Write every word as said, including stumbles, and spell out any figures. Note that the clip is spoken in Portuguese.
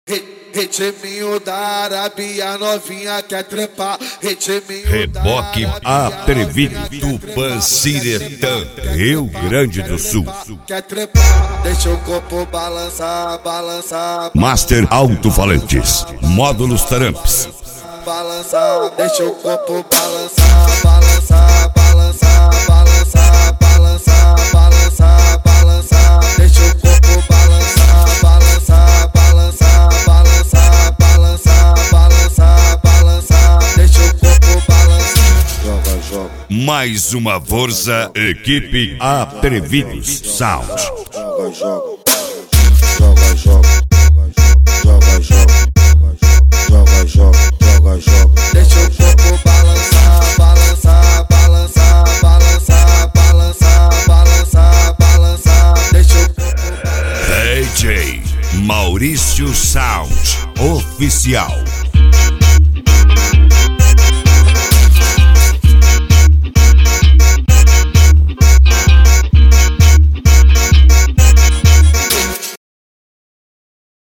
Retiminho da Arábia, novinha quer trepar. Retiminho Reboque atrevido, Tupanciretã, Rio Grande do Sul. Quer trepar, deixa o corpo balançar, balançar. Master Alto-Falantes, Módulos Taramps. Balançar, deixa o corpo balançar, balançar, balançar, balançar, balançar, balançar, balançar. Deixa o corpo balançar, balançar, balançar, balançar, balançar, balançar, balançar. Deixa o corpo balançar. Joga, joga. Mais uma força, equipe Atrevidos Sound. Joga, joga. Joga, joga. Joga, joga. Joga, joga. Joga, joga. Deixa o corpo balançar, balançar, balançar, balançar, balançar, balançar, balançar. Deixa o corpo balançar. D J Maurício Sound Oficial.